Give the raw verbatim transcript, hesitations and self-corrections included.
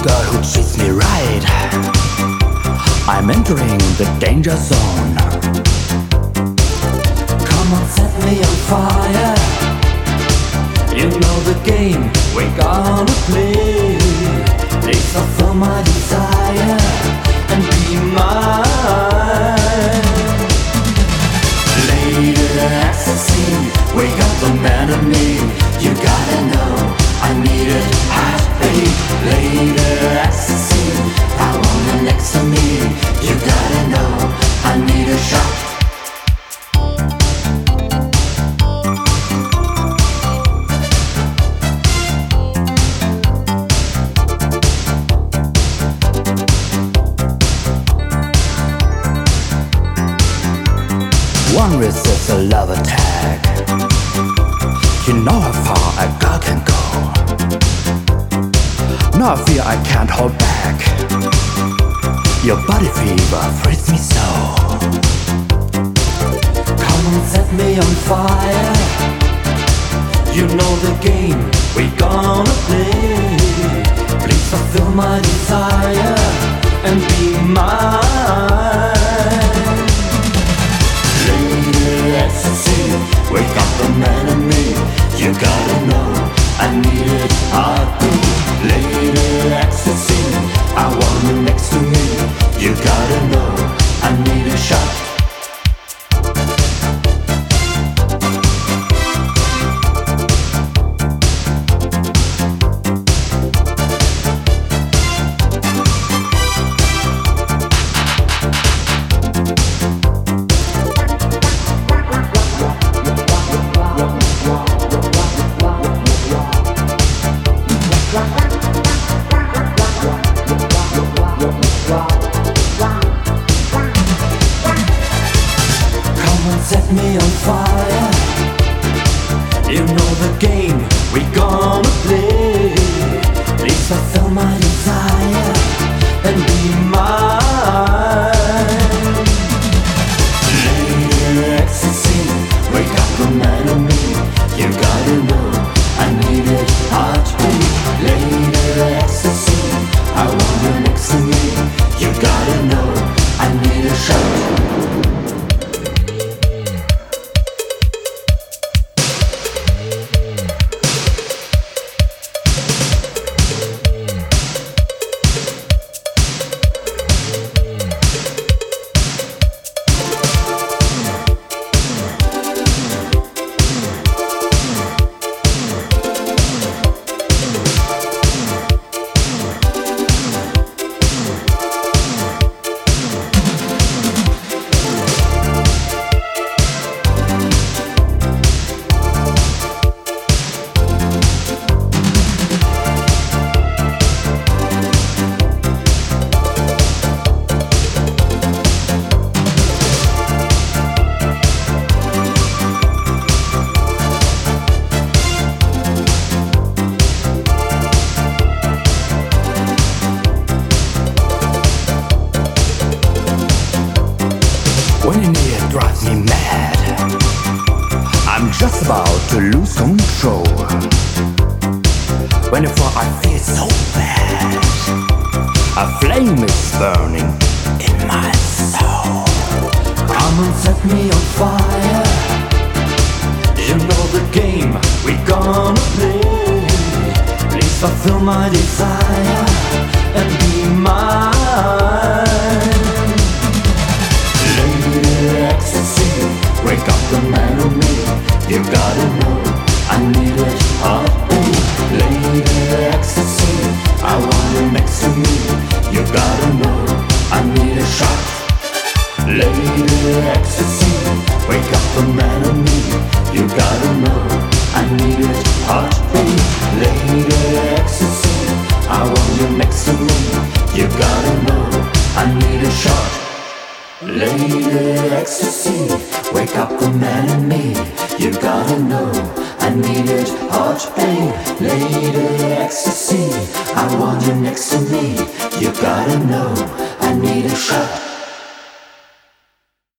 girl who treats me right. I'm entering the danger zone. Come on, set me on fire. You know the game we're gonna play. Please fulfill my desire and be mine. Lady ecstasy, wake up the man in me. You gotta know I need it heartbeat. Lady ecstasy, I want you next to me. You gotta know I need a shot. One resists a love attack. You know how far a girl can go. No fear I can't hold back. Your body fever frees me so. Come on, set me on fire. You know the game we're gonna play. Please fulfill my desire and be mine. Lady ecstasy, wake up the man in me. You gotta know I need it heartbeat. Lady ecstasy, I want you next to me. You gotta know I need a shot. Set me on fire. You know the game we're gonna play. Please fulfill my desire and be mine. Lady ecstasy, wake up the man in me. You gotta know I need it heartbeat. Lady ecstasy, I want you next to me. You gotta know I need a shot. When you're near, it drives me mad. I'm just about to lose control. When you fall, I feel so bad. A flame is burning in my soul. Come and set me on fire. You know the game we're gonna play. Please fulfill my desire and be mine. Ecstasy, wake up the man in me. You gotta know I need it heartbeat. Lady ecstasy, I want you next to me. You gotta know I need a shot. Lady ecstasy, wake up the man in me. You gotta know I need it heartbeat. Lady ecstasy, I want you next to me. You gotta know I need a shot. Lady ecstasy, wake up the man in me. You gotta know I need it hot, babe. Lady ecstasy, I want you next to me. You gotta know I need a shot.